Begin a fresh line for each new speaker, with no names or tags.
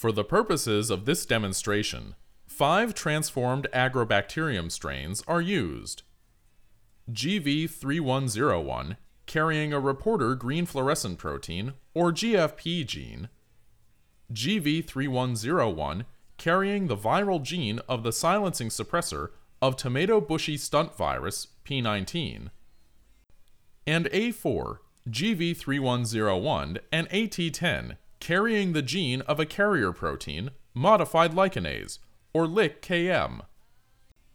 For the purposes of this demonstration, 5 transformed agrobacterium strains are used. GV3101, carrying a reporter green fluorescent protein, or GFP gene. GV3101, carrying the viral gene of the silencing suppressor of tomato bushy stunt virus, P19. And A4, GV3101 and AT10, carrying the gene of a carrier protein, modified licanase, or LIC-KM.